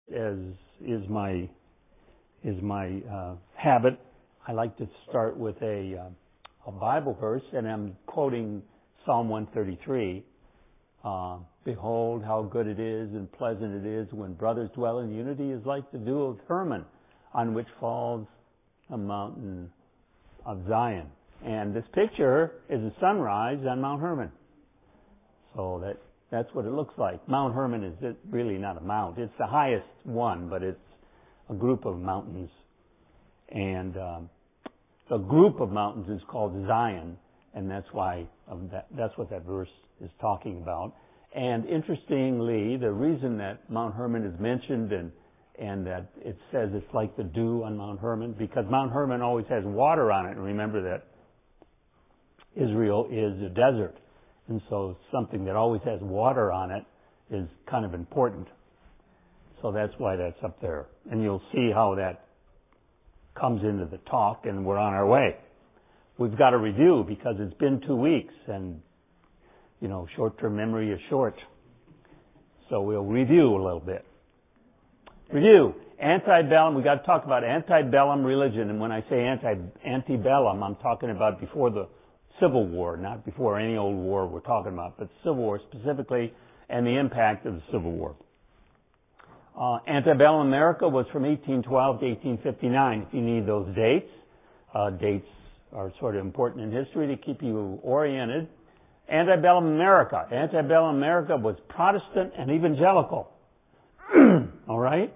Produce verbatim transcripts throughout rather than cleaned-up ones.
as is my is my uh, habit, I like to start with a uh, a Bible verse, and I'm quoting Psalm one thirty-three. Uh, Behold, how good it is and pleasant it is when brothers dwell in unity, is like the dew of Hermon, on which falls a mountain of Zion. And this picture is a sunrise on Mount Hermon. So that that's what it looks like. Mount Hermon is really not a mount. It's the highest one, but it's a group of mountains. And um, the group of mountains is called Zion, and that's why um, that, that's what that verse is talking about. And interestingly, the reason that Mount Hermon is mentioned and and that it says it's like the dew on Mount Hermon, because Mount Hermon always has water on it. And remember that Israel is a desert. And so something that always has water on it is kind of important. So that's why that's up there. And you'll see how that comes into the talk, and we're on our way. We've got to review because it's been two weeks, and, you know, short-term memory is short. So we'll review a little bit. Review. Antebellum. We've got to talk about antebellum religion. And when I say anti, antebellum, I'm talking about before the Civil War, not before any old war we're talking about, but Civil War specifically, and the impact of the Civil War. Uh, antebellum America was from eighteen twelve to eighteen fifty-nine. If you need those dates, uh, dates are sort of important in history to keep you oriented. Antebellum America. Antebellum America was Protestant and evangelical. All right?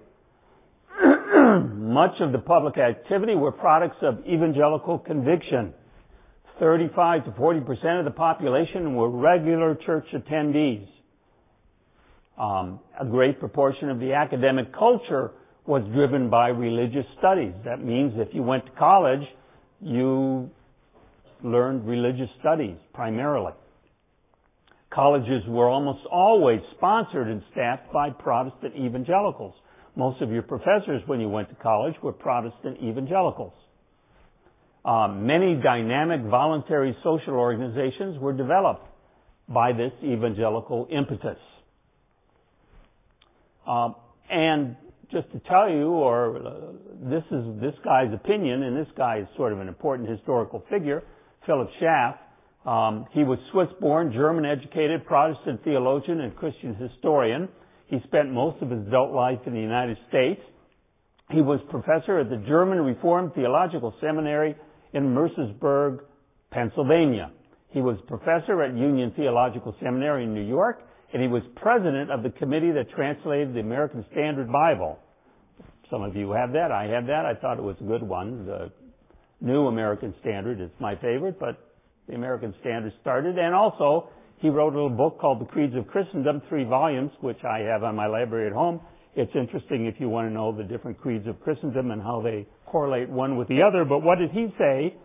Much of the public activity were products of evangelical conviction. thirty-five to forty percent of the population were regular church attendees. Um, a great proportion of the academic culture was driven by religious studies. That means if you went to college, you learned religious studies primarily. Colleges were almost always sponsored and staffed by Protestant evangelicals. Most of your professors when you went to college were Protestant evangelicals. Uh, many dynamic voluntary social organizations were developed by this evangelical impetus. Uh, and just to tell you, or uh, this is this guy's opinion, and this guy is sort of an important historical figure, Philip Schaff. Um, he was Swiss-born, German-educated, Protestant theologian and Christian historian. He spent most of his adult life in the United States. He was professor at the German Reformed Theological Seminary in Mercersburg, Pennsylvania. He was professor at Union Theological Seminary in New York, and he was president of the committee that translated the American Standard Bible. Some of you have that. I have that. I thought it was a good one. The New American Standard is my favorite, but the American Standard started. And also, he wrote a little book called The Creeds of Christendom, three volumes, which I have on my library at home. It's interesting if you want to know the different creeds of Christendom and how they correlate one with the other. But what did he say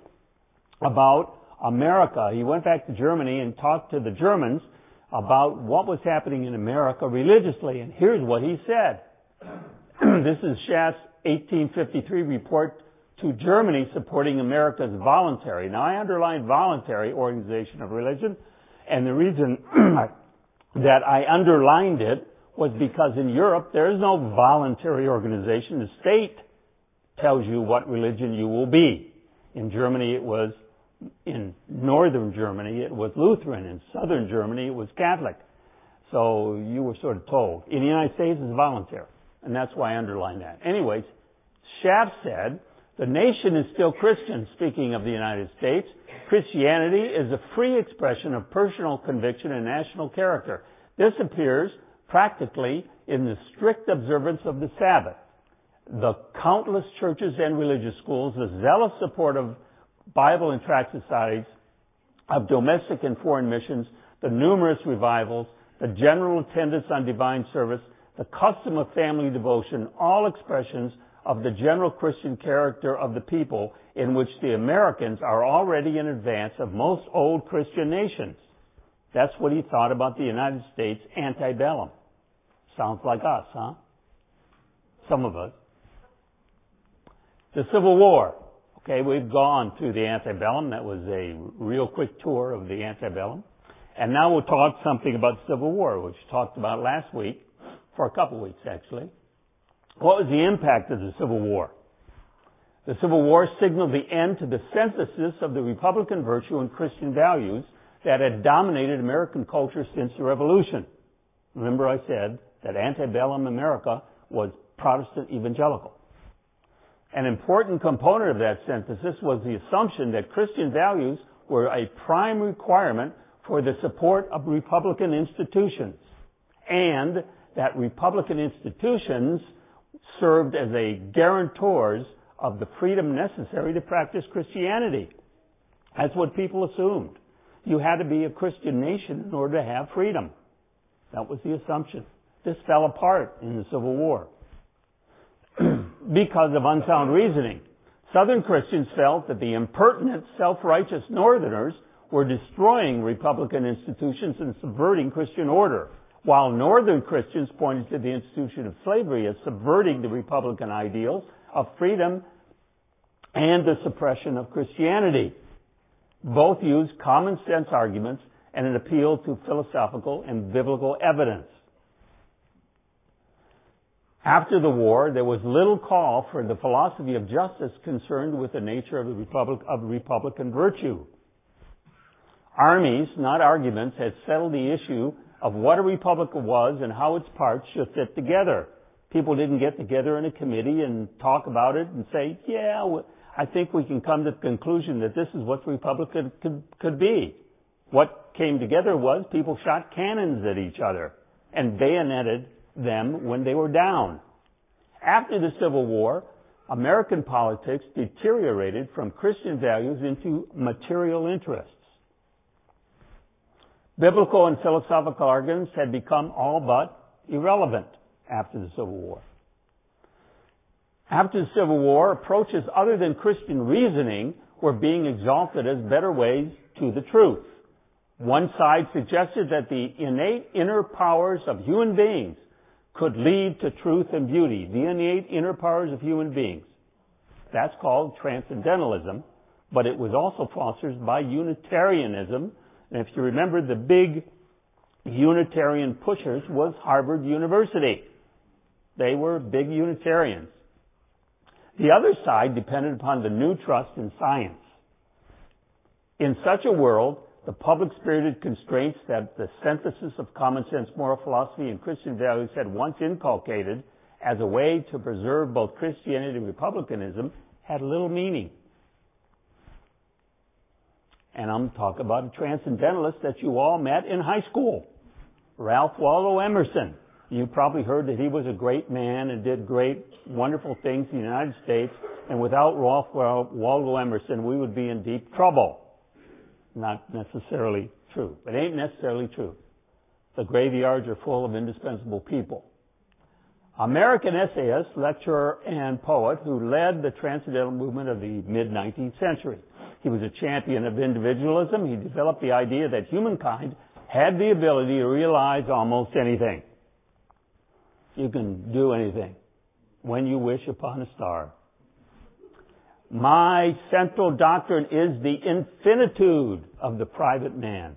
about America? He went back to Germany and talked to the Germans about what was happening in America religiously. And here's what he said. This is Schaff's eighteen fifty-three report to Germany supporting America's voluntary. Now, I underline voluntary organization of religion. And the reason that I underlined it was because in Europe, there is no voluntary organization. The state tells you what religion you will be. In Germany, it was, in northern Germany, it was Lutheran. In southern Germany, it was Catholic. So you were sort of told. In the United States, it's voluntary. And that's why I underlined that. Anyways, Schaff said, the nation is still Christian, speaking of the United States. Christianity is a free expression of personal conviction and national character. This appears practically in the strict observance of the Sabbath, the countless churches and religious schools, the zealous support of Bible and tract societies, of domestic and foreign missions, the numerous revivals, the general attendance on divine service, the custom of family devotion, all expressions of the general Christian character of the people in which the Americans are already in advance of most old Christian nations. That's what he thought about the United States antebellum. Sounds like us, huh? Some of us. The Civil War. Okay, we've gone through the antebellum. That was a real quick tour of the antebellum. And now we'll talk something about Civil War, which we talked about last week, for a couple weeks actually. What was the impact of the Civil War? The Civil War signaled the end to the synthesis of the Republican virtue and Christian values that had dominated American culture since the Revolution. Remember I said that antebellum America was Protestant evangelical. An important component of that synthesis was the assumption that Christian values were a prime requirement for the support of Republican institutions, and that Republican institutions served as a guarantors of the freedom necessary to practice Christianity. That's what people assumed. You had to be a Christian nation in order to have freedom. That was the assumption. This fell apart in the Civil War because of unsound reasoning. Southern Christians felt that the impertinent, self-righteous Northerners were destroying Republican institutions and subverting Christian order, while Northern Christians pointed to the institution of slavery as subverting the Republican ideals of freedom and the suppression of Christianity. Both used common sense arguments and an appeal to philosophical and biblical evidence. After the war, there was little call for the philosophy of justice concerned with the nature of the Republic, of Republican virtue. Armies, not arguments, had settled the issue of what a republic was and how its parts should fit together. People didn't get together in a committee and talk about it and say, yeah, I think we can come to the conclusion that this is what the republic could, could, could be. What came together was people shot cannons at each other and bayoneted them when they were down. After the Civil War, American politics deteriorated from Christian values into material interests. Biblical and philosophical arguments had become all but irrelevant after the Civil War. After the Civil War, approaches other than Christian reasoning were being exalted as better ways to the truth. One side suggested that the innate inner powers of human beings could lead to truth and beauty. The innate inner powers of human beings. That's called transcendentalism, but it was also fostered by Unitarianism. And if you remember, the big Unitarian pushers was Harvard University. They were big Unitarians. The other side depended upon the new trust in science. In such a world, the public-spirited constraints that the synthesis of common sense moral philosophy and Christian values had once inculcated as a way to preserve both Christianity and republicanism had little meaning. And I'm talking about a transcendentalist that you all met in high school, Ralph Waldo Emerson. You probably heard that he was a great man and did great, wonderful things in the United States. And without Ralph Waldo Emerson, we would be in deep trouble. Not necessarily true. It ain't necessarily true. The graveyards are full of indispensable people. American essayist, lecturer, and poet who led the transcendental movement of the mid-nineteenth century. He was a champion of individualism. He developed the idea that humankind had the ability to realize almost anything. You can do anything when you wish upon a star. My central doctrine is the infinitude of the private man.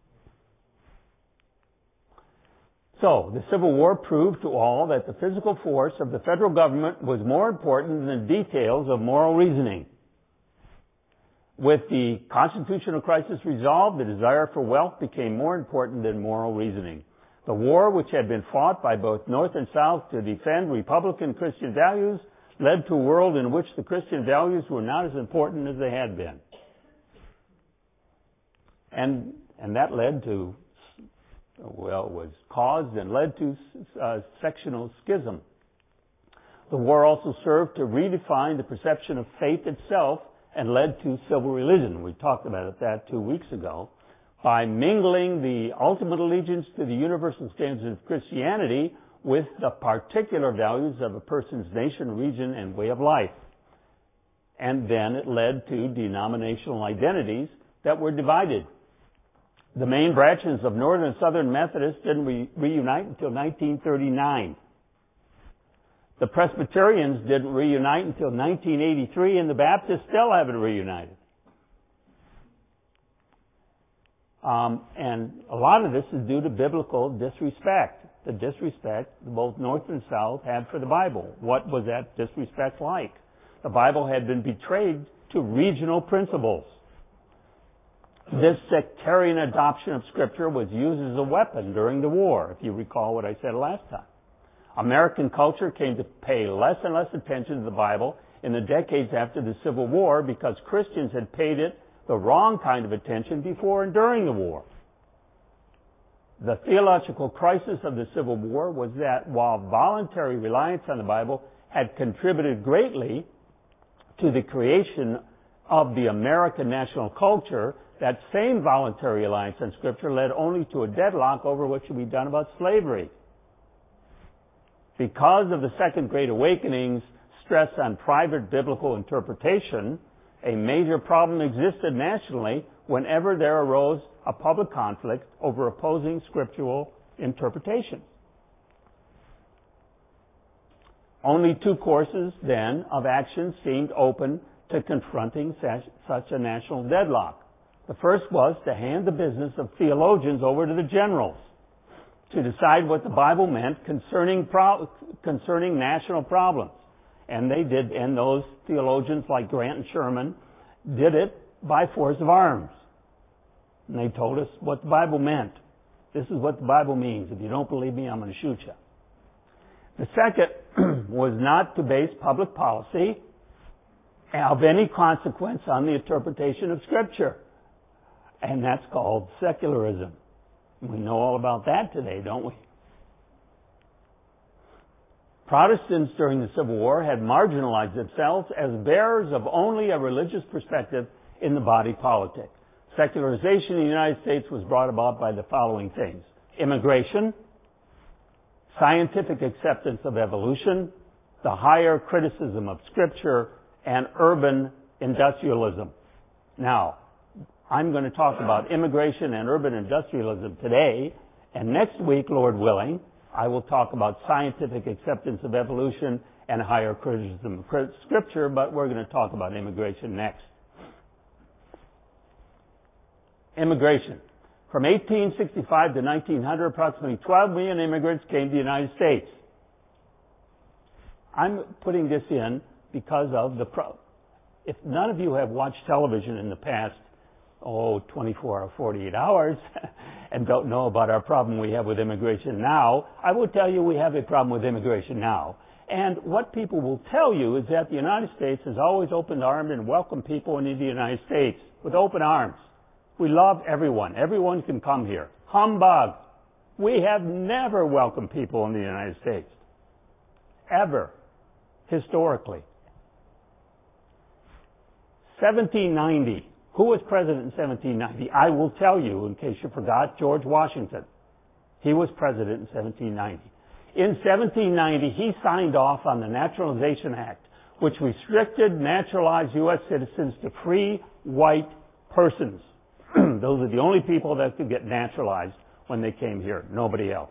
So, the Civil War proved to all that the physical force of the federal government was more important than the details of moral reasoning. With the constitutional crisis resolved, the desire for wealth became more important than moral reasoning. The war, which had been fought by both North and South to defend Republican Christian values, led to a world in which the Christian values were not as important as they had been. And, and that led to, well, was caused and led to uh, sectional schism. The war also served to redefine the perception of faith itself and led to civil religion. We talked about that two weeks ago. By mingling the ultimate allegiance to the universal standards of Christianity with the particular values of a person's nation, region, and way of life. And then it led to denominational identities that were divided. The main branches of Northern and Southern Methodists didn't re- reunite until nineteen thirty-nine. The Presbyterians didn't reunite until nineteen eighty-three, and the Baptists still haven't reunited. Um, and a lot of this is due to biblical disrespect. the disrespect both North and South had for the Bible. What was that disrespect like? The Bible had been betrayed to regional principles. This sectarian adoption of Scripture was used as a weapon during the war, if you recall what I said last time. American culture came to pay less and less attention to the Bible in the decades after the Civil War because Christians had paid it the wrong kind of attention before and during the war. The theological crisis of the Civil War was that while voluntary reliance on the Bible had contributed greatly to the creation of the American national culture, that same voluntary reliance on Scripture led only to a deadlock over what should be done about slavery. Because of the Second Great Awakening's stress on private biblical interpretation, a major problem existed nationally whenever there arose a public conflict over opposing scriptural interpretations. Only two courses, then, of action seemed open to confronting such a national deadlock. The first was to hand the business of theologians over to the generals to decide what the Bible meant concerning pro- concerning national problems. And they did, and those theologians like Grant and Sherman did it by force of arms. And they told us what the Bible meant. This is what the Bible means. If you don't believe me, I'm going to shoot you. The second was not to base public policy of any consequence on the interpretation of Scripture. And that's called secularism. We know all about that today, don't we? Protestants during the Civil War had marginalized themselves as bearers of only a religious perspective in the body politic. Secularization in the United States was brought about by the following things: immigration, scientific acceptance of evolution, the higher criticism of Scripture, and urban industrialism. Now, I'm going to talk about immigration and urban industrialism today, and next week, Lord willing, I will talk about scientific acceptance of evolution and higher criticism of Scripture, but we're going to talk about immigration next. Immigration. From eighteen sixty-five to nineteen hundred, approximately twelve million immigrants came to the United States. I'm putting this in because of the pro- if none of you have watched television in the past, oh, twenty-four or forty-eight hours and don't know about our problem we have with immigration now, I will tell you we have a problem with immigration now. And what people will tell you is that the United States has always opened arms and welcomed people into the United States with open arms. We love everyone. Everyone can come here. Humbug. We have never welcomed people in the United States. Ever. Historically. seventeen ninety. Who was president in seventeen ninety? I will tell you, in case you forgot, George Washington. He was president in seventeen ninety. In seventeen ninety, he signed off on the Naturalization Act, which restricted naturalized U S citizens to free white persons. Those are the only people that could get naturalized when they came here. Nobody else.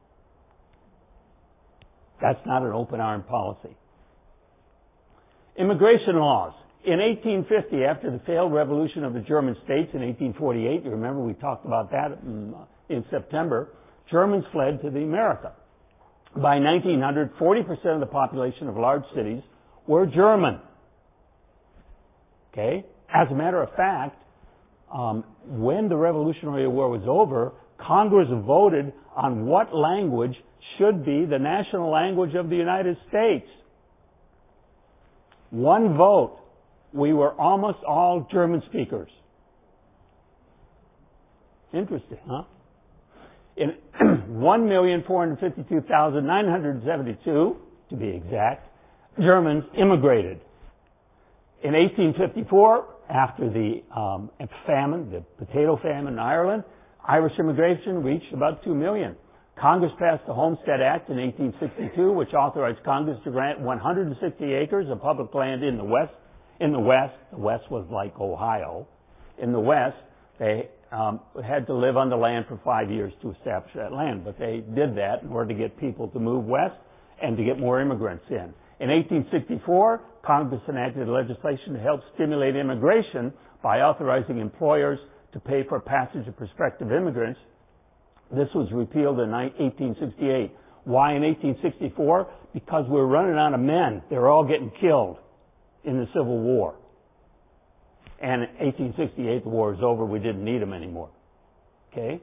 That's not an open arm policy. Immigration laws. In eighteen fifty, after the failed revolution of the German states in eighteen forty-eight, you remember we talked about that in, in September, Germans fled to the America. By nineteen hundred, forty percent of the population of large cities were German. Okay? As a matter of fact, um, when the Revolutionary War was over, Congress voted on what language should be the national language of the United States. One vote. We were almost all German speakers. Interesting, huh? In one million four hundred fifty-two thousand nine hundred seventy-two, to be exact, Germans immigrated. In eighteen fifty-four, after the um, famine, the potato famine in Ireland, Irish immigration reached about two million. Congress passed the Homestead Act in eighteen sixty-two, which authorized Congress to grant one hundred sixty acres of public land in the West. In the West, the West was like Ohio. In the West, they um, had to live on the land for five years to establish that land, but they did that in order to get people to move west and to get more immigrants in. In eighteen sixty-four, Congress enacted legislation to help stimulate immigration by authorizing employers to pay for passage of prospective immigrants This was repealed in eighteen sixty-eight. Why in eighteen sixty-four? Because we're running out of men. They're all getting killed in the Civil War. And in eighteen sixty-eight, the war is over. We didn't need them anymore. Okay?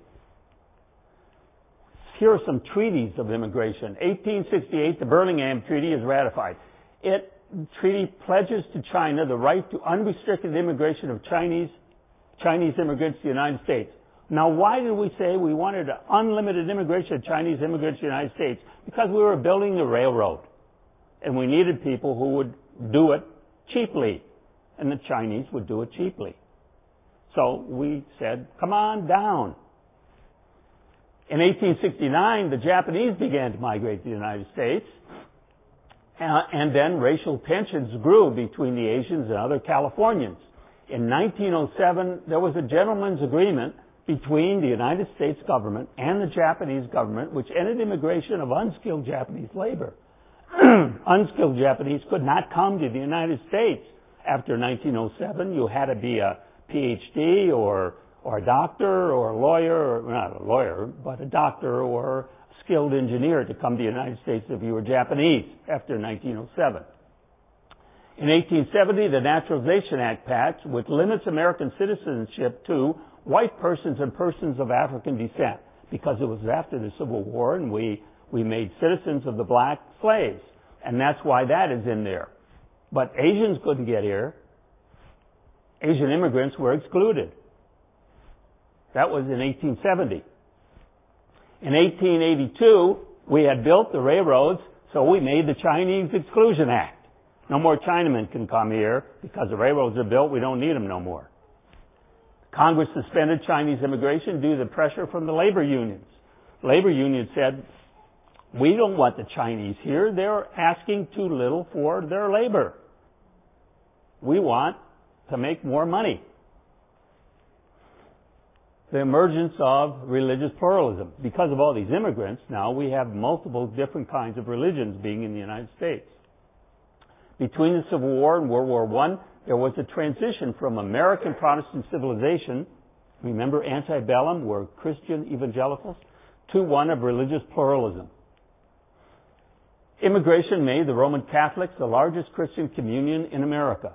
Here are some treaties of immigration. eighteen sixty-eight, the Burlingame Treaty is ratified. It treaty pledges to China the right to unrestricted immigration of Chinese Chinese immigrants to the United States. Now, why did we say we wanted unlimited immigration of Chinese immigrants to the United States? Because we were building the railroad. And we needed people who would do it cheaply. And the Chinese would do it cheaply. So we said, come on down. In eighteen sixty-nine, the Japanese began to migrate to the United States. Uh, and then racial tensions grew between the Asians and other Californians. In nineteen oh seven, there was a gentleman's agreement between the United States government and the Japanese government, which ended immigration of unskilled Japanese labor. Unskilled Japanese could not come to the United States after nineteen oh seven. You had to be a P H D or or a doctor or a lawyer, or not a lawyer, but a doctor or a skilled engineer to come to the United States if you were Japanese after nineteen oh seven. In eighteen seventy, the Naturalization Act passed, which limits American citizenship to white persons and persons of African descent, because it was after the Civil War and we, we made citizens of the black slaves. And that's why that is in there. But Asians couldn't get here. Asian immigrants were excluded. That was in eighteen seventy. In eighteen eighty-two, we had built the railroads, so we made the Chinese Exclusion Act. No more Chinamen can come here because the railroads are built. We don't need them no more. Congress suspended Chinese immigration due to the pressure from the labor unions. Labor unions said, we don't want the Chinese here. They're asking too little for their labor. We want to make more money. The emergence of religious pluralism. Because of all these immigrants, now we have multiple different kinds of religions being in the United States. Between the Civil War and World War One, there was a transition from American Protestant civilization, remember antebellum were Christian evangelicals, to one of religious pluralism. Immigration made the Roman Catholics the largest Christian communion in America.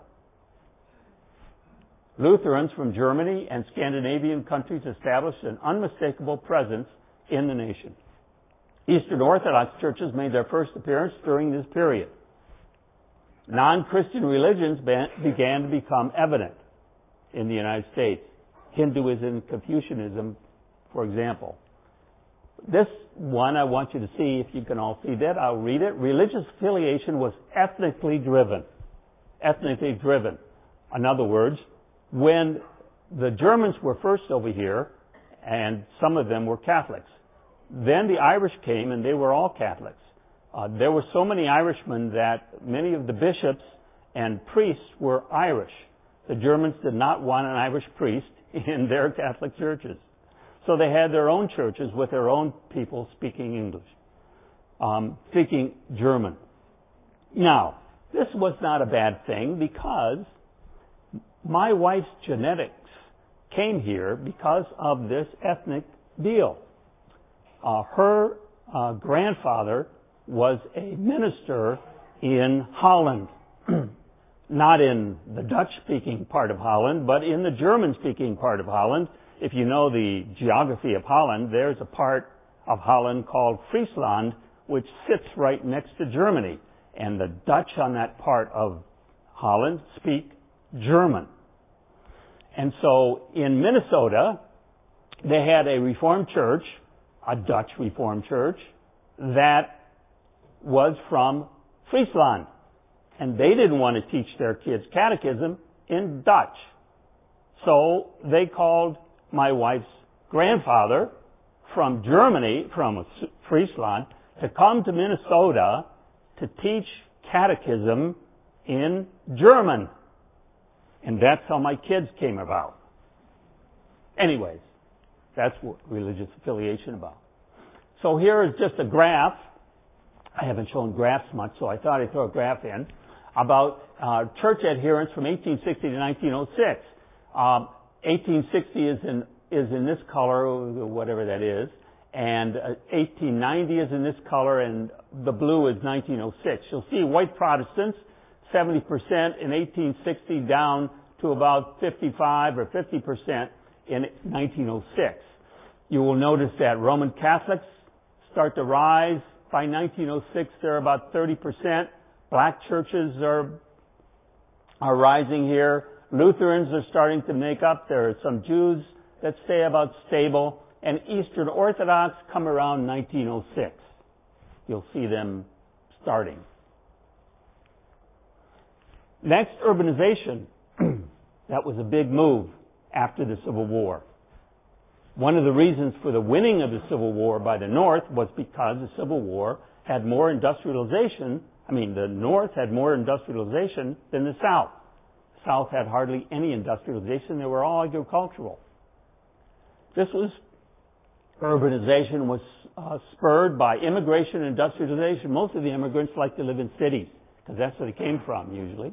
Lutherans from Germany and Scandinavian countries established an unmistakable presence in the nation. Eastern Orthodox churches made their first appearance during this period. Non-Christian religions began to become evident in the United States. Hinduism, Confucianism, for example. This one I want you to see, if you can all see that, I'll read it. Religious affiliation was ethnically driven. Ethnically driven. In other words, when the Germans were first over here, and some of them were Catholics, then the Irish came and they were all Catholics. Uh, there were so many Irishmen that many of the bishops and priests were Irish. The Germans did not want an Irish priest in their Catholic churches. So they had their own churches with their own people speaking English, um, speaking German. Now, this was not a bad thing because my wife's genetics came here because of this ethnic deal. Uh, her uh, grandfather was a minister in Holland. Not in the Dutch-speaking part of Holland, but in the German-speaking part of Holland. If you know the geography of Holland, there's a part of Holland called Friesland, which sits right next to Germany. And the Dutch on that part of Holland speak German. And so in Minnesota, they had a Reformed church, a Dutch Reformed church, that was from Friesland. And they didn't want to teach their kids catechism in Dutch. So they called my wife's grandfather from Germany, from Friesland, to come to Minnesota to teach catechism in German. And that's how my kids came about. Anyways, that's what religious affiliation about. So here is just a graph. I haven't shown graphs much, so I thought I'd throw a graph in about uh, church adherence from eighteen sixty to nineteen oh six. Um, eighteen sixty is in is in this color, whatever that is, And uh, eighteen ninety is in this color, and the blue is nineteen oh six. You'll see white Protestants, seventy percent in eighteen sixty, down to about fifty-five or fifty percent in nineteen oh six. You will notice that Roman Catholics start to rise. By nineteen oh six, they're about thirty percent. Black churches are are rising here. Lutherans are starting to make up. There are some Jews that stay about stable. And Eastern Orthodox come around nineteen oh six. You'll see them starting. Next, urbanization. That was a big move after the Civil War. One of the reasons for the winning of the Civil War by the North was because the Civil War had more industrialization. I mean, the North had more industrialization than the South. The South had hardly any industrialization. They were all agricultural. This was, urbanization was uh, spurred by immigration and industrialization. Most of the immigrants like to live in cities because that's where they came from usually.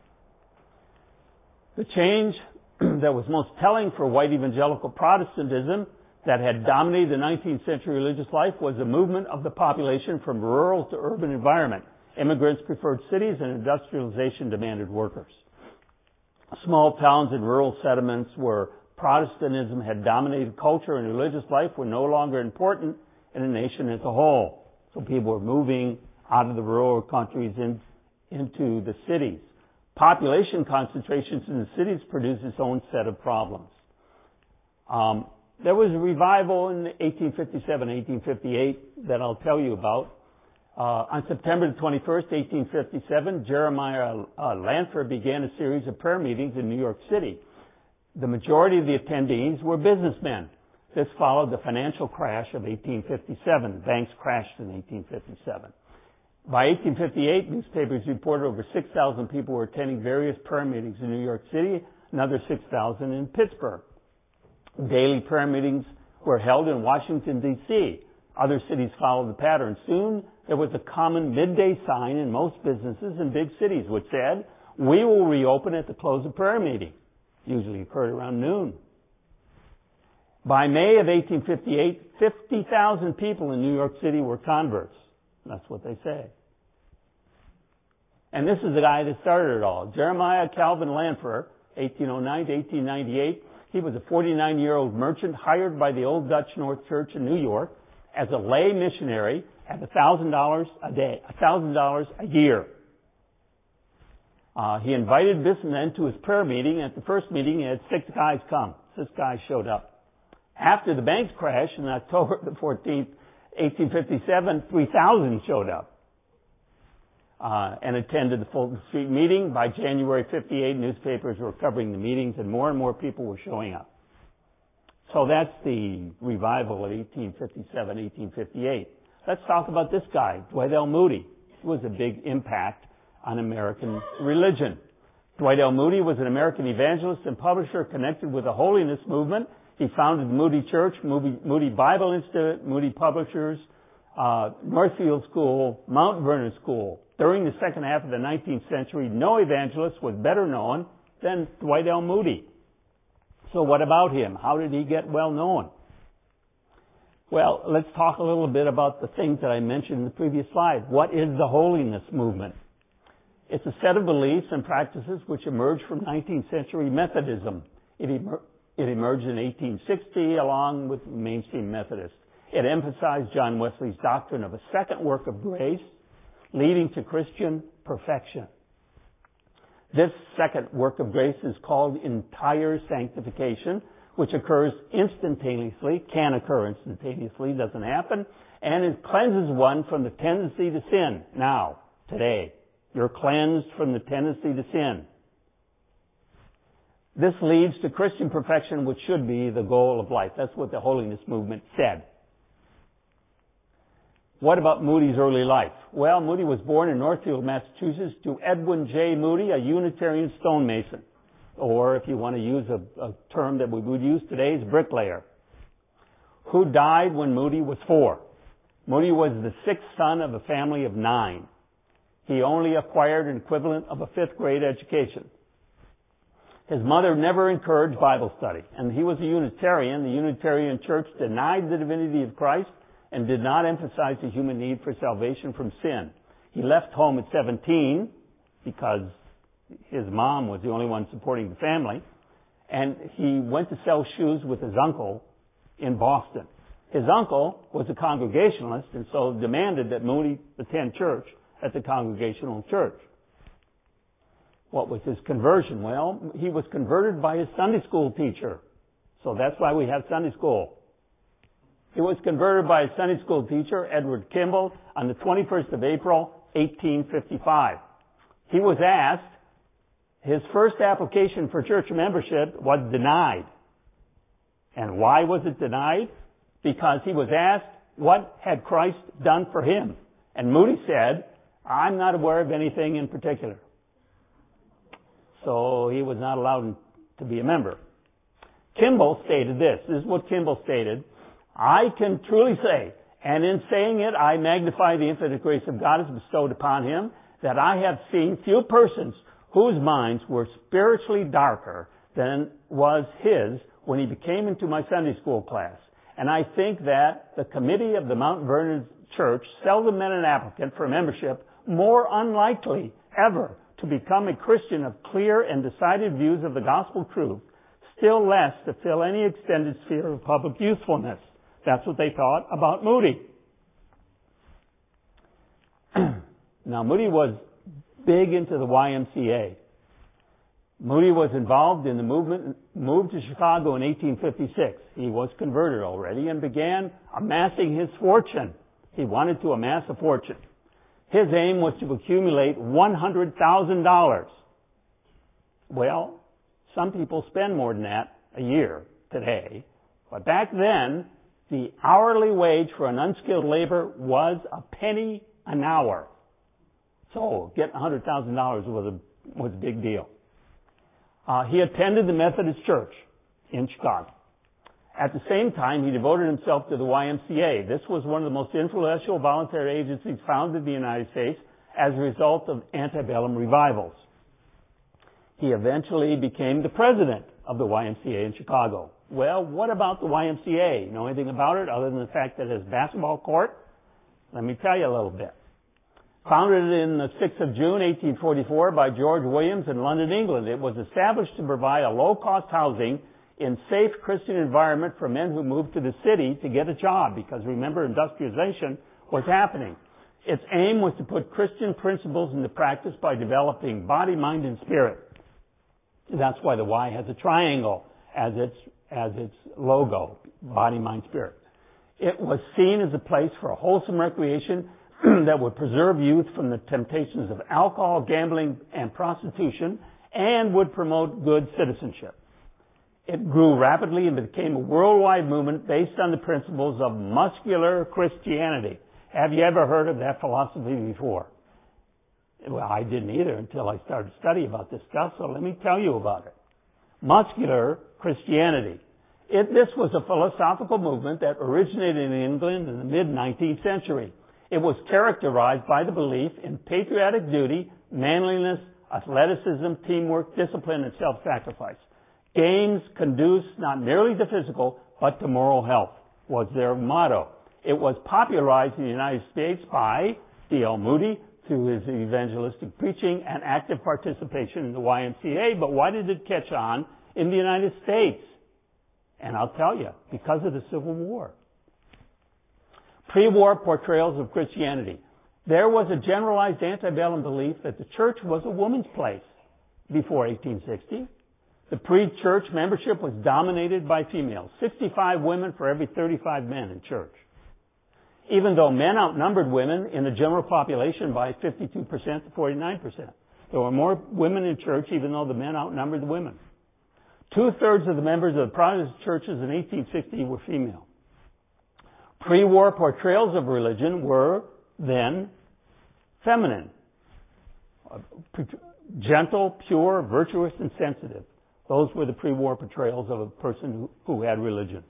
The change that was most telling for white evangelical Protestantism that had dominated the nineteenth century religious life was the movement of the population from rural to urban environment. Immigrants preferred cities and industrialization demanded workers. Small towns and rural settlements where Protestantism had dominated culture and religious life were no longer important in a nation as a whole. So people were moving out of the rural countries in, into the cities. Population concentrations in the cities produced its own set of problems. Um, there was a revival in eighteen fifty-seven, eighteen fifty-eight that I'll tell you about. Uh, on September the twenty-first, eighteen fifty-seven, Jeremiah uh, Lanphier began a series of prayer meetings in New York City. The majority of the attendees were businessmen. This followed the financial crash of eighteen fifty-seven. Banks crashed in eighteen fifty-seven. By eighteen fifty-eight, newspapers reported over six thousand people were attending various prayer meetings in New York City, another six thousand in Pittsburgh. Daily prayer meetings were held in Washington, D C Other cities followed the pattern. Soon, there was a common midday sign in most businesses in big cities which said, "We will reopen at the close of prayer meeting." Usually occurred around noon. By May of eighteen fifty-eight, fifty thousand people in New York City were converts. That's what they say. And this is the guy that started it all. Jeremiah Calvin Lanphier, eighteen oh nine to eighteen ninety-eight. He was a forty-nine-year-old merchant hired by the Old Dutch North Church in New York as a lay missionary at one thousand dollars a day, one thousand dollars a year. Uh, he invited businessmen to his prayer meeting. At the first meeting, he had six guys come. Six guys showed up. After the banks crashed on October the fourteenth, eighteen fifty-seven, three thousand showed up uh, and attended the Fulton Street meeting. By January fifty-eight, newspapers were covering the meetings, and more and more people were showing up. So that's the revival of eighteen fifty-seven, eighteen fifty-eight. Let's talk about this guy, Dwight L. Moody. He was a big impact on American religion. Dwight L. Moody was an American evangelist and publisher connected with the holiness movement. He founded Moody Church, Moody, Moody Bible Institute, Moody Publishers, uh, Northfield School, Mount Vernon School. During the second half of the nineteenth century, no evangelist was better known than Dwight L. Moody. So what about him? How did he get well known? Well, let's talk a little bit about the things that I mentioned in the previous slide. What is the holiness movement? It's a set of beliefs and practices which emerged from nineteenth century Methodism. It, emer- it emerged in eighteen sixty along with mainstream Methodists. It emphasized John Wesley's doctrine of a second work of grace leading to Christian perfection. This second work of grace is called entire sanctification, which occurs instantaneously, can occur instantaneously, doesn't happen, and it cleanses one from the tendency to sin. Now, today, you're cleansed from the tendency to sin. This leads to Christian perfection, which should be the goal of life. That's what the holiness movement said. What about Moody's early life? Well, Moody was born in Northfield, Massachusetts to Edwin J. Moody, a Unitarian stonemason. Or if you want to use a, a term that we would use today, is bricklayer, who died when Moody was four. Moody was the sixth son of a family of nine. He only acquired an equivalent of a fifth grade education. His mother never encouraged Bible study, and he was a Unitarian. The Unitarian Church denied the divinity of Christ and did not emphasize the human need for salvation from sin. He left home at seventeen because his mom was the only one supporting the family, and he went to sell shoes with his uncle in Boston. His uncle was a Congregationalist and so demanded that Moody attend church at the Congregational church. What was his conversion? Well, he was converted by his Sunday school teacher. So that's why we have Sunday school. He was converted by his Sunday school teacher, Edward Kimball, on the twenty-first of April, eighteen fifty-five. He was asked, his first application for church membership was denied. And why was it denied? Because he was asked, what had Christ done for him? And Moody said, I'm not aware of anything in particular. So he was not allowed to be a member. Kimball stated this. This is what Kimball stated. I can truly say, and in saying it, I magnify the infinite grace of God as bestowed upon him, that I have seen few persons whose minds were spiritually darker than was his when he became into my Sunday school class. And I think that the committee of the Mount Vernon Church seldom met an applicant for membership more unlikely ever to become a Christian of clear and decided views of the gospel truth, still less to fill any extended sphere of public usefulness. That's what they thought about Moody. Now, Moody was big into the Y M C A. Moody was involved in the movement, moved to Chicago in eighteen fifty-six. He was converted already and began amassing his fortune. He wanted to amass a fortune. His aim was to accumulate one hundred thousand dollars. Well, some people spend more than that a year today. But back then, the hourly wage for an unskilled labor was a penny an hour. So getting one hundred thousand dollars was a, was a big deal. Uh, he attended the Methodist Church in Chicago. At the same time, he devoted himself to the Y M C A. This was one of the most influential voluntary agencies founded in the United States as a result of antebellum revivals. He eventually became the president of the Y M C A in Chicago. Well, what about the Y M C A? Know anything about it other than the fact that it has basketball court? Let me tell you a little bit. Founded in the sixth of June, eighteen forty-four by George Williams in London, England, it was established to provide a low-cost housing in safe Christian environment for men who moved to the city to get a job, because remember, industrialization was happening. Its aim was to put Christian principles into practice by developing body, mind, and spirit. That's why the Y has a triangle as its, as its logo, body, mind, spirit. It was seen as a place for a wholesome recreation that would preserve youth from the temptations of alcohol, gambling, and prostitution, and would promote good citizenship. It grew rapidly and became a worldwide movement based on the principles of muscular Christianity. Have you ever heard of that philosophy before? Well, I didn't either until I started studying about this stuff, so let me tell you about it. Muscular Christianity. It, this was a philosophical movement that originated in England in the mid-nineteenth century. It was characterized by the belief in patriotic duty, manliness, athleticism, teamwork, discipline, and self-sacrifice. Games conduce not merely to physical, but to moral health, was their motto. It was popularized in the United States by D L Moody through his evangelistic preaching and active participation in the Y M C A. But why did it catch on in the United States? And I'll tell you, because of the Civil War. Pre-war portrayals of Christianity. There was a generalized antebellum belief that the church was a woman's place before eighteen sixty. The pre-church membership was dominated by females. sixty-five women for every thirty-five men in church. Even though men outnumbered women in the general population by fifty-two percent to forty-nine percent. There were more women in church even though the men outnumbered the women. Two-thirds of the members of the Protestant churches in eighteen sixty were female. Pre-war portrayals of religion were then feminine. Gentle, pure, virtuous, and sensitive. Those were the pre-war portrayals of a person who, who had religion.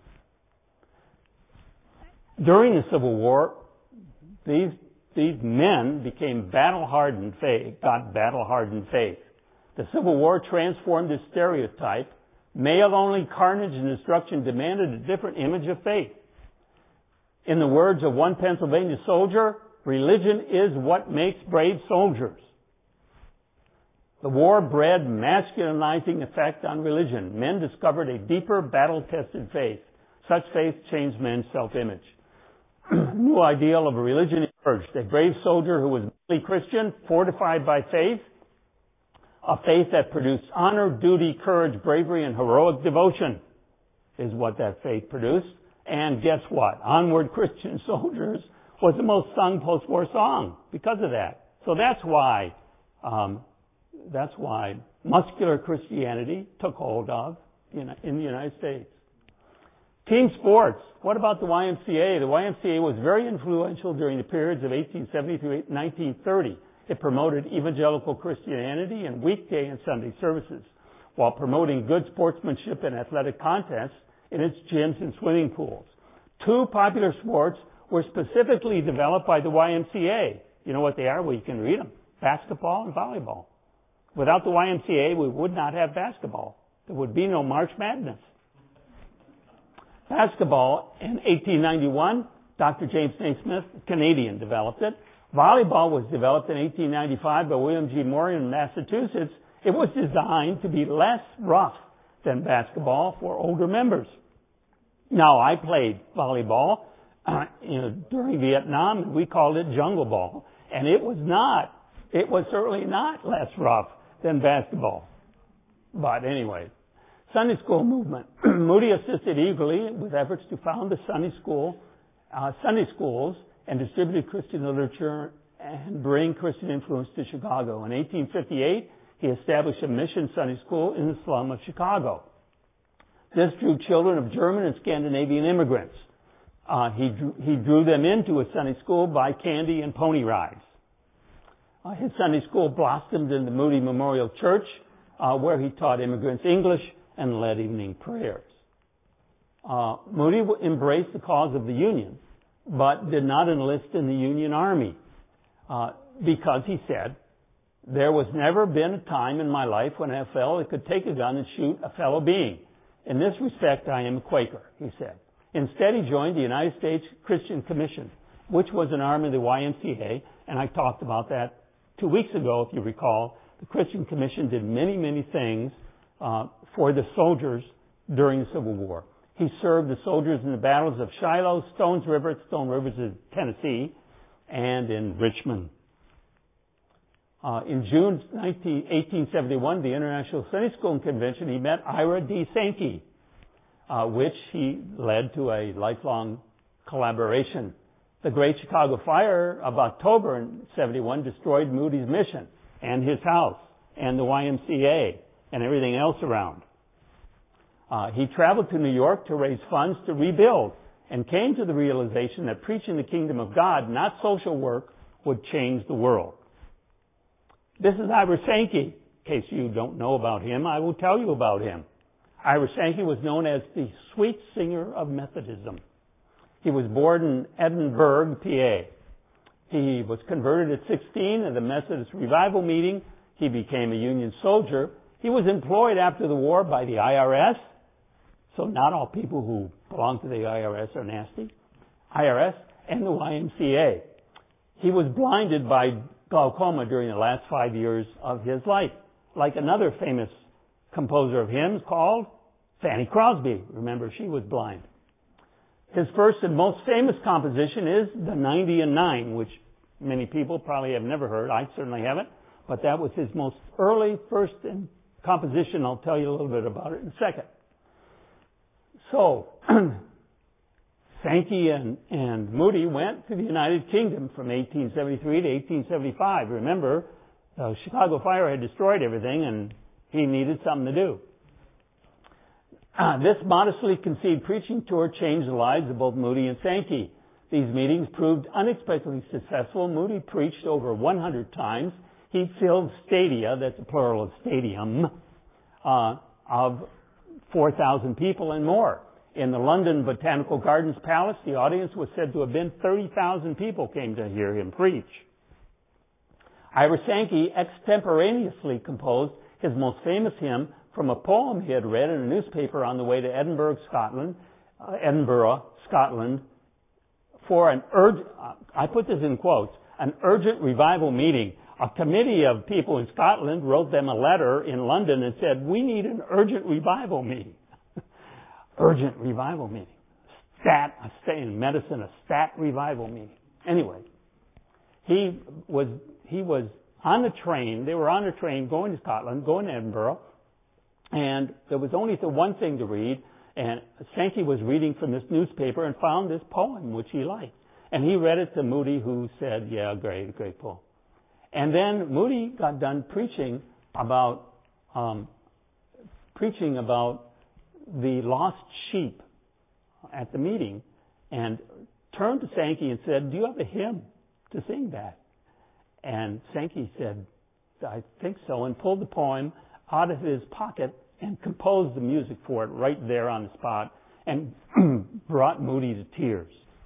During the Civil War, these, these men became battle-hardened faith, got battle-hardened faith. The Civil War transformed this stereotype. Male-only carnage and destruction demanded a different image of faith. In the words of one Pennsylvania soldier, religion is what makes brave soldiers. The war bred masculinizing effect on religion. Men discovered a deeper, battle-tested faith. Such faith changed men's self-image. A new ideal of a religion emerged. A brave soldier who was really Christian, fortified by faith. A faith that produced honor, duty, courage, bravery, and heroic devotion is what that faith produced. And guess what? Onward Christian Soldiers was the most sung post-war song because of that. So that's why, um, that's why muscular Christianity took hold of in, in the United States. Team sports. What about the Y M C A? The Y M C A was very influential during the periods of eighteen seventy through nineteen thirty. It promoted evangelical Christianity and weekday and Sunday services, while promoting good sportsmanship and athletic contests in its gyms and swimming pools. Two popular sports were specifically developed by the Y M C A. You know what they are? Well, you can read them. Basketball and volleyball. Without the Y M C A, we would not have basketball. There would be no March Madness. Basketball, in eighteen ninety-one, Doctor James Naismith, Canadian, developed it. Volleyball was developed in eighteen ninety-five by William G. Moore in Massachusetts. It was designed to be less rough than basketball for older members. Now, I played volleyball uh, you know, during Vietnam, and we called it jungle ball. And it was not, it was certainly not less rough than basketball. But anyway, Sunday school movement. Moody assisted eagerly with efforts to found the Sunday school, uh, Sunday schools, and distributed Christian literature and bring Christian influence to Chicago. In eighteen fifty-eight, he established a mission Sunday school in the slum of Chicago. This drew children of German and Scandinavian immigrants. Uh, he, drew, he drew them into a Sunday school by candy and pony rides. Uh, his Sunday school blossomed in the Moody Memorial Church, uh, where he taught immigrants English and led evening prayers. Uh, Moody embraced the cause of the Union, but did not enlist in the Union Army, uh, because he said, there was never been a time in my life when I felt I could take a gun and shoot a fellow being. In this respect, I am a Quaker, he said. Instead, he joined the United States Christian Commission, which was an arm of the Y M C A, and I talked about that two weeks ago, if you recall. The Christian Commission did many, many things uh, for the soldiers during the Civil War. He served the soldiers in the battles of Shiloh, Stones River, Stone River is Tennessee, and in Richmond. Uh, in June eighteen seventy-one, the International Sunday School Convention, he met Ira D. Sankey, uh, which he led to a lifelong collaboration. The Great Chicago Fire of October seventy-one destroyed Moody's mission and his house and the Y M C A and everything else around. Uh, he traveled to New York to raise funds to rebuild and came to the realization that preaching the kingdom of God, not social work, would change the world. This is Ira Sankey. In case you don't know about him, I will tell you about him. Ira Sankey was known as the sweet singer of Methodism. He was born in Edinburgh, P A. He was converted at sixteen at the Methodist Revival meeting. He became a Union soldier. He was employed after the war by the I R S. So not all people who belong to the I R S are nasty. I R S and the Y M C A. He was blinded by glaucoma during the last five years of his life, like another famous composer of hymns called Fanny Crosby. Remember, she was blind. His first and most famous composition is the ninety and nine, which many people probably have never heard. I certainly haven't, but that was his most early first composition. I'll tell you a little bit about it in a second. So, Sankey and, and Moody went to the United Kingdom from eighteen seventy-three to eighteen seventy-five. Remember, the Chicago Fire had destroyed everything and he needed something to do. Uh, this modestly conceived preaching tour changed the lives of both Moody and Sankey. These meetings proved unexpectedly successful. Moody preached over one hundred times. He filled stadia, that's a plural of stadium, uh, of four thousand people and more. In the London Botanical Gardens Palace, the audience was said to have been thirty thousand people came to hear him preach. Ira Sankey extemporaneously composed his most famous hymn from a poem he had read in a newspaper on the way to Edinburgh, Scotland, uh, Edinburgh, Scotland, for an urgent, uh, I put this in quotes, an urgent revival meeting. A committee of people in Scotland wrote them a letter in London and said, we need an urgent revival meeting. Urgent revival meeting. Stat, a stat in medicine, a stat revival meeting. Anyway, he was, he was on the train, they were on the train going to Scotland, going to Edinburgh, and there was only the one thing to read, and Sankey was reading from this newspaper and found this poem which he liked. And he read it to Moody, who said, yeah, great, great poem. And then Moody got done preaching about, um, preaching about the lost sheep at the meeting, and turned to Sankey and said, do you have a hymn to sing that? And Sankey said, I think so, and pulled the poem out of his pocket and composed the music for it right there on the spot, and brought Moody to tears.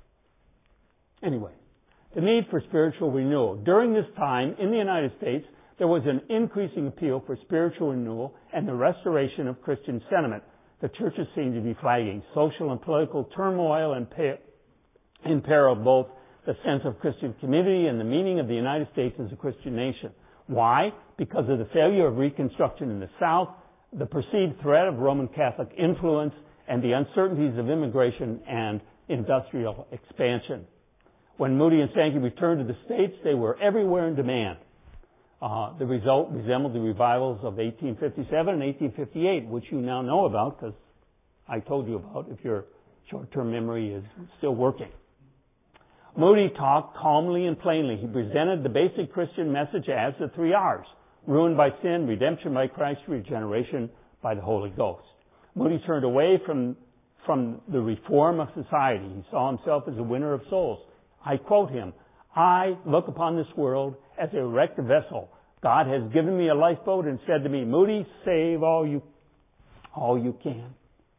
Anyway, the need for spiritual renewal. During this time, in the United States, there was an increasing appeal for spiritual renewal and the restoration of Christian sentiment. The churches seemed to be flagging. Social and political turmoil imperiled both the sense of Christian community and the meaning of the United States as a Christian nation. Why? Because of the failure of Reconstruction in the South, the perceived threat of Roman Catholic influence, and the uncertainties of immigration and industrial expansion. When Moody and Sankey returned to the States, they were everywhere in demand. Uh, the result resembled the revivals of eighteen fifty-seven and eighteen fifty-eight, which you now know about because I told you about if your short-term memory is still working. Moody talked calmly and plainly. He presented the basic Christian message as the three R's: ruined by sin, redemption by Christ, regeneration by the Holy Ghost. Moody turned away from, from the reform of society. He saw himself as a winner of souls. I quote him, I look upon this world as a wrecked vessel. God has given me a lifeboat and said to me, Moody, save all you, all you can.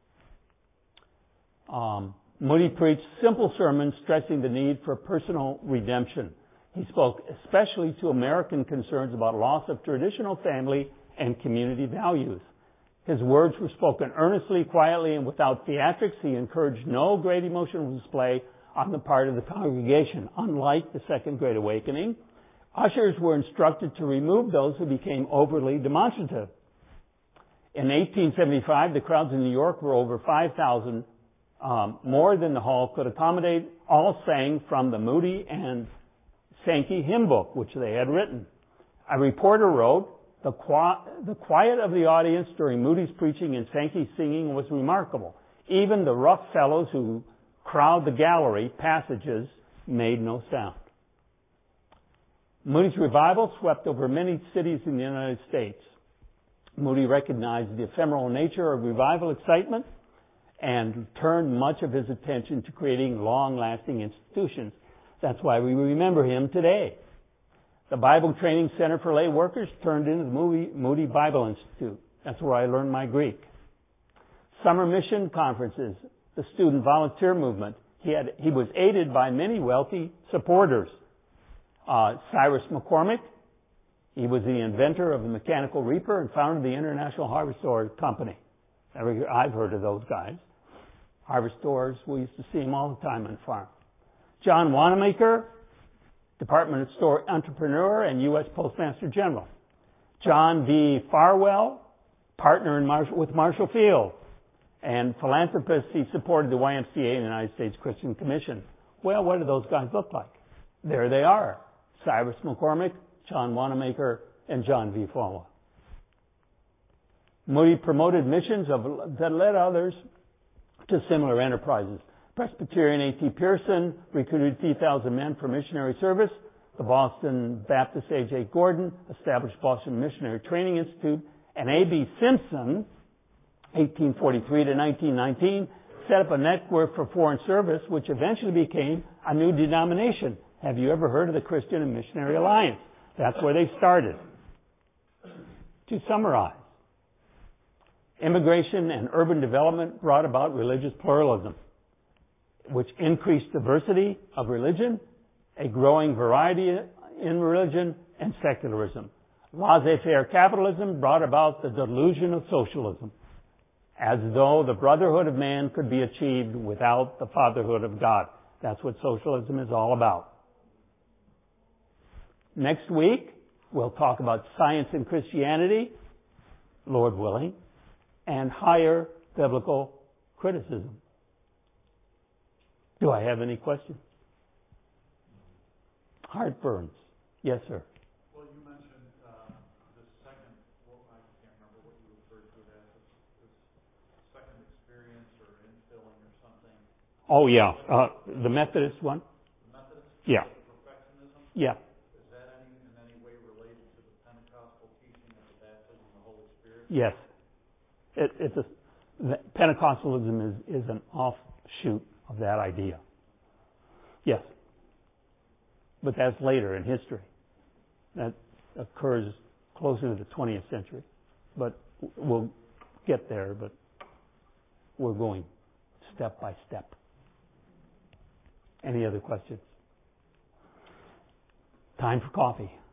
Um, Moody preached simple sermons stressing the need for personal redemption. He spoke especially to American concerns about loss of traditional family and community values. His words were spoken earnestly, quietly, and without theatrics. He encouraged no great emotional display on the part of the congregation. Unlike the Second Great Awakening, ushers were instructed to remove those who became overly demonstrative. In eighteen seventy-five, the crowds in New York were over five thousand, um, more than the hall could accommodate. All sang from the Moody and Sankey hymn book, which they had written. A reporter wrote, the, qui- the quiet of the audience during Moody's preaching and Sankey's singing was remarkable. Even the rough fellows who crowd the gallery passages made no sound. Moody's revival swept over many cities in the United States. Moody recognized the ephemeral nature of revival excitement and turned much of his attention to creating long-lasting institutions. That's why we remember him today. The Bible Training Center for Lay Workers turned into the Moody, Moody Bible Institute. That's where I learned my Greek. Summer mission conferences, the student volunteer movement. He had, he was aided by many wealthy supporters. Uh, Cyrus McCormick, he was the inventor of the mechanical reaper and founded the International Harvesters Company. I've heard of those guys. Harvesters, we used to see them all the time on the farm. John Wanamaker, Department of Store entrepreneur and U S Postmaster General. John V. Farwell, partner in Marshall, with Marshall Field. And philanthropist, he supported the Y M C A and the United States Christian Commission. Well, what do those guys look like? There they are. Cyrus McCormick, John Wanamaker, and John V. Farwell. Moody promoted missions of, that led others to similar enterprises. Presbyterian A T Pearson recruited three thousand men for missionary service. The Boston Baptist A J Gordon established Boston Missionary Training Institute. And A B Simpson, eighteen forty-three to nineteen nineteen, set up a network for foreign service, which eventually became a new denomination. Have you ever heard of the Christian and Missionary Alliance? That's where they started. To summarize, immigration and urban development brought about religious pluralism, which increased diversity of religion, a growing variety in religion, and secularism. laissez-faire capitalism brought about the delusion of socialism, as though the brotherhood of man could be achieved without the fatherhood of God. That's what socialism is all about. Next week, we'll talk about science and Christianity, Lord willing, and higher biblical criticism. Do I have any questions? Heartburns. Yes, sir. Well, you mentioned uh, the second, well, I can't remember what you referred to it as, this, this second experience or infilling or something. Oh, yeah. Uh, the Methodist one? The Methodist? Yeah. Perfectionism? Yeah. Is that any, in any way related to the Pentecostal teaching of the baptism of the Holy Spirit? Yes. It, it's a, Pentecostalism is, is an offshoot of that idea. Yes. But that's later in history. That occurs closer to the twentieth century. But we'll get there, but we're going step by step. Any other questions? Time for coffee.